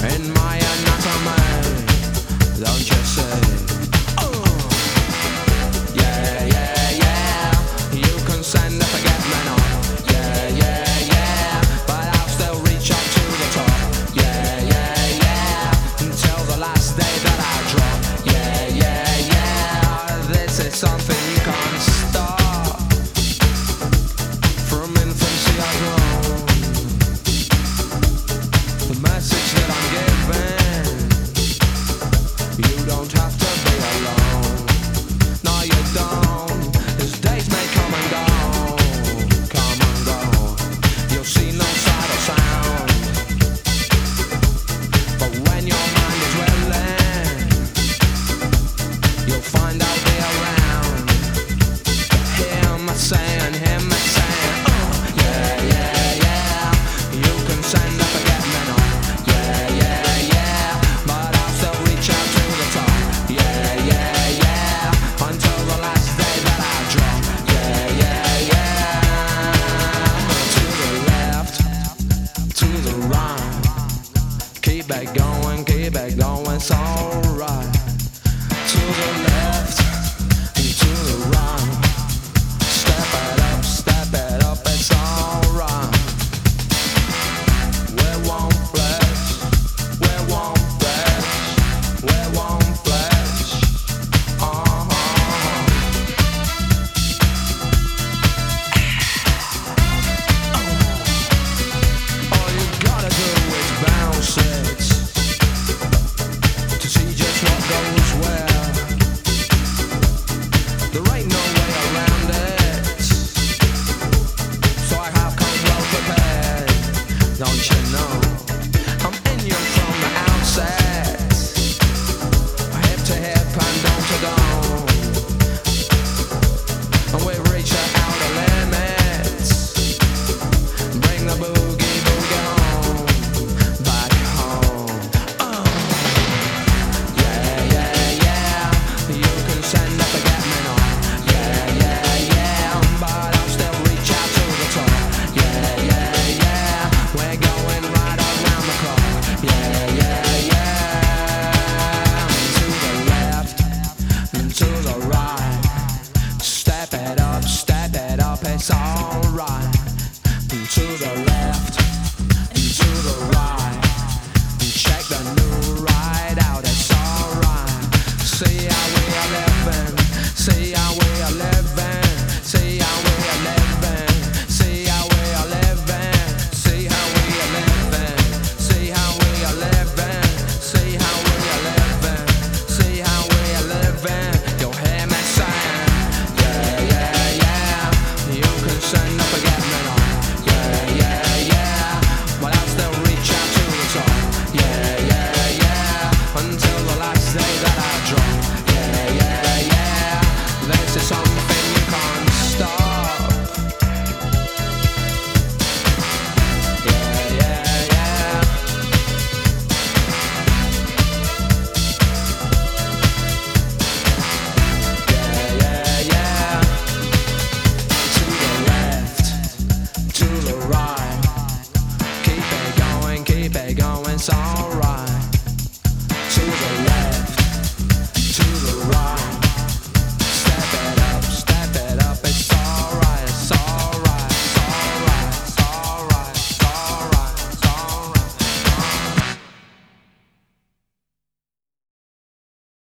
in my anatomy, don't you see? Yeah, yeah, yeah. You can send a forget-me-not. Yeah, yeah, yeah. But I'll still reach up to the top. Yeah, yeah, yeah. Until the last day that I drop. Yeah, yeah, yeah. This is something you can't stop. From infancy I've grown. The message that I'm giving, you don't have to be alone. No, you don't. These days may come and go, come and go. You'll see no sight or sound, but when your mind is willing, you'll find I'll be around. Him saying, yeah, yeah, yeah. You can send a forget-me-not. Yeah, yeah, yeah. But I'll still reach out to the top. Yeah, yeah, yeah. Until the last day that I drop. Yeah, yeah, yeah. To the left, to the right. Keep it going, it's alright. To the left, and to the right. Step it up, it's alright. We won't flex, we won't flex, we won't flex. All you gotta do is bounce it to see just what goes where. There ain't no way around it, so I have come well prepared. Don't you know? I'm in you from the outset, hip to hip and dome to dome, and we reach the outer limits. Bring the boogie home, back home. Yeah, yeah, yeah. You can send a forget-me-not. Yeah, yeah, yeah. But I'll still reach out to the top. Yeah, yeah, yeah. We're going right around the clock. Yeah, yeah, yeah. To the left and to the right. Step it up, it's alright. To the left and to the right. Check the new ride out, it's alright. See